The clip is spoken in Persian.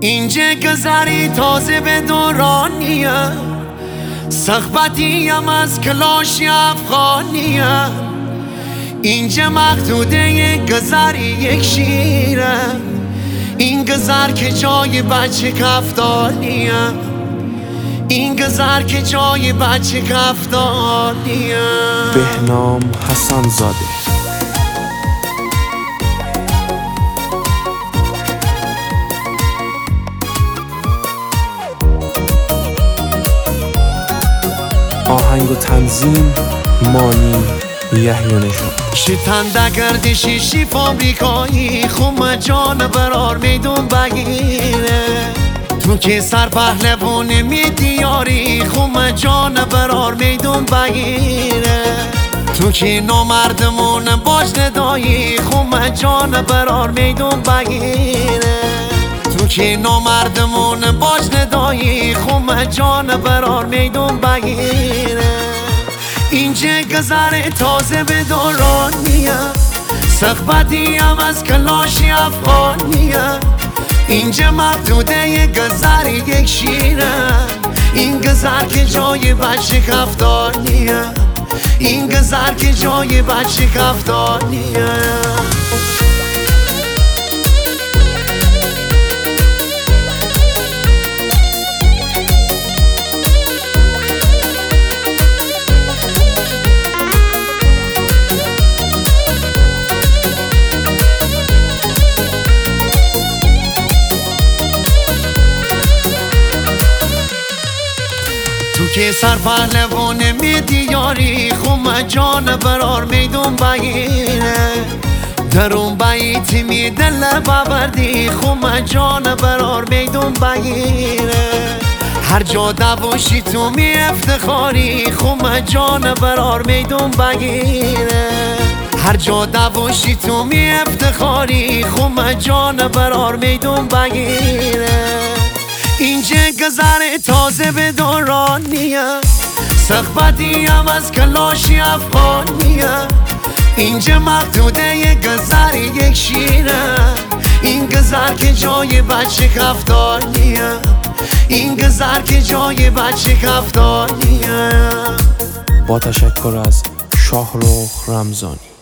اینجا گذری تازه به دورانیه، صحبتیم از کلاشی افغانیه. اینجا مقدوده گذری یک شیره، این گذر که جای بچه کفتانیه، این گذر که جای بچه کفتانیه. بهنام حسن زاده. آهنگ و تنظیم مانی یحیی‌نژاد. شتنده گردشی شی فابریکایی، خوم جان برار میدون بگیره. تو که سر پهلوان میدیاری، خوم جان برار میدون بگیره. تو که نامردمون باش ندایی، خوم جان برار میدون بگیره. تو که نامردمون باش ندایی، خوم جان برار میدون بگیره. اینجا گذر تازه به دورانیه، صحبتیم از کلاشی افغانیه. اینجا مقدوده گذر یک شیره، این گذر که جای بچه کفتانیه، این گذر که جای بچه کفتانیه. تو که سر پهلوان میدیاری، خوم جان برار میدون بگیره. در اون بیتی می دل ببردی، خوم جان برار میدون بگیره. هر جا دواشی تو می افتخاری، خوم جان برار میدون بگیره. هر جا دواشی تو می افتخاری، خوم جان برار میدون بگیره. اینجا گذر تازه به دورانیه، صحبتیم از کلاشی افغانیه. اینجا مقدوده گذر یک شیره، این گذر که جای بچه کفتانیه، این گذر که جای بچه کفتانیه. با تشکر از شاهرخ رمضانی.